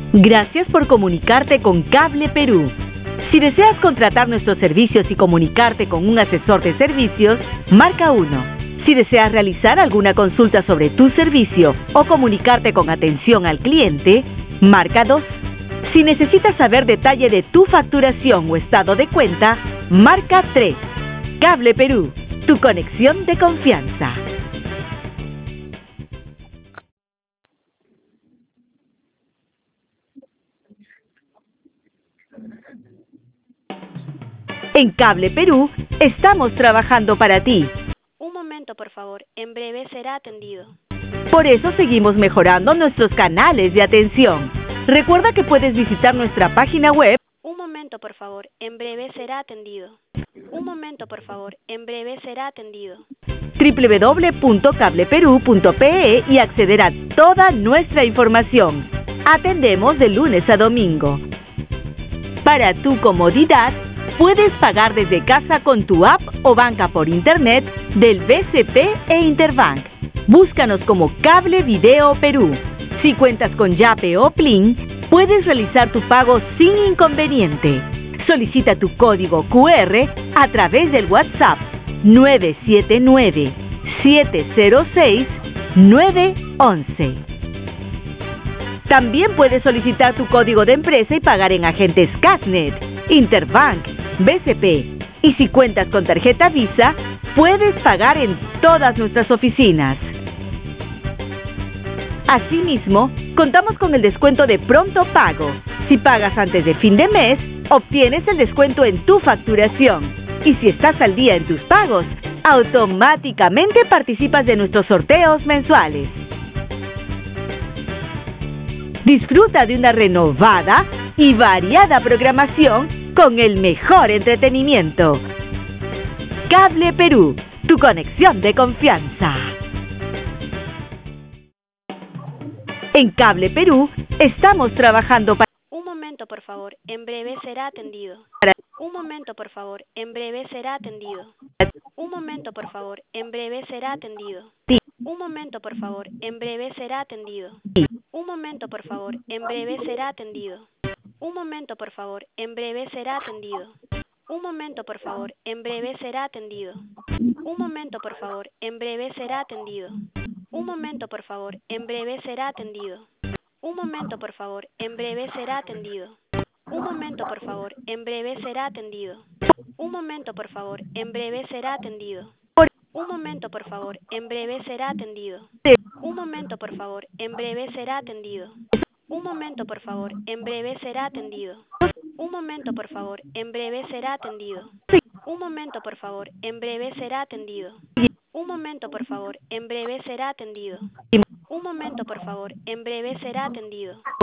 Gracias por comunicarte con Cable Perú. Si deseas contratar nuestros servicios y comunicarte con un asesor de servicios, marca 1. Si deseas realizar alguna consulta sobre tu servicio o comunicarte con atención al cliente, marca 2. Si necesitas saber detalle de tu facturación o estado de cuenta, marca 3. Cable Perú, tu conexión de confianza. En Cable Perú, estamos trabajando para ti. Un momento, por favor. En breve será atendido. Por eso seguimos mejorando nuestros canales de atención. Recuerda que puedes visitar nuestra página web. Un momento, por favor. En breve será atendido. Un momento, por favor. En breve será atendido. www.cableperú.pe y acceder a toda nuestra información. Atendemos de lunes a domingo. Para tu comodidad, puedes pagar desde casa con tu app o banca por internet del BCP e Interbank. Búscanos como Cable Video Perú. Si cuentas con Yape o Plin, puedes realizar tu pago sin inconveniente. Solicita tu código QR a través del WhatsApp 979-706-911. También puedes solicitar tu código de empresa y pagar en agentes Casnet, Interbank, BCP. Y si cuentas con tarjeta Visa, puedes pagar en todas nuestras oficinas. Asimismo, contamos con el descuento de pronto pago. Si pagas antes de fin de mes, obtienes el descuento en tu facturación. Y si estás al día en tus pagos, automáticamente participas de nuestros sorteos mensuales. Disfruta de una renovada y variada programación con el mejor entretenimiento. Cable Perú, tu conexión de confianza. En Cable Perú, estamos trabajando para... Un momento, por favor. En breve será atendido. Un momento, por favor. En breve será atendido. Un momento, por favor. En breve será atendido. Un momento, por favor. En breve será atendido. Un momento, por favor. En breve será atendido. Un momento, por favor. En breve será atendido. Un momento, por favor. En breve será atendido. Un momento, por favor. En breve será atendido. Un momento, por favor. En breve será atendido. Un momento, por favor. En breve será atendido. Un momento, por favor. En breve será atendido. Un momento, por favor. En breve será atendido. Un momento, por favor. En breve será atendido. Un momento, por favor. En breve será atendido. Un momento, por favor. En breve será atendido. Un momento, por favor. En breve será atendido. Un momento, por favor. En breve será atendido. Un momento, por favor. En breve será atendido. Un momento, por favor. En breve será atendido.